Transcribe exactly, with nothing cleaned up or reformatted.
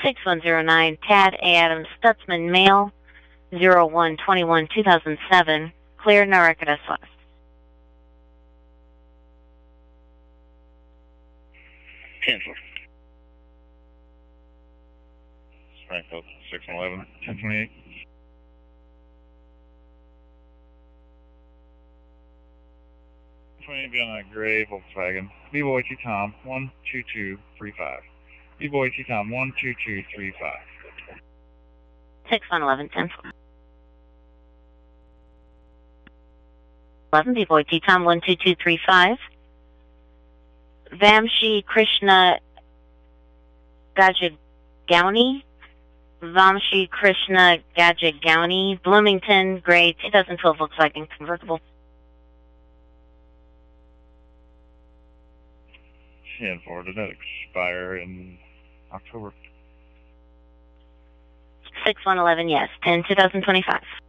six one zero nine, Tad Adams, Stutzman, male, zero one twenty-one two thousand seven, clear, no record S O S. Cancel. Springfield, six one one, ten twenty-eight. twenty beyond that gray Volkswagen. B-Boy T-Tom, one two two three five. B-Boy T-Tom, one two two three five. six one eleven, ten eleven, B-Boy T-Tom, one two two three five. Vamshi Krishna Gajagauni. Vamshi Krishna Gajagauni, Bloomington, gray two thousand twelve Volkswagen convertible. ten four, did that expire in October? six one eleven, yes, ten two thousand twenty-five.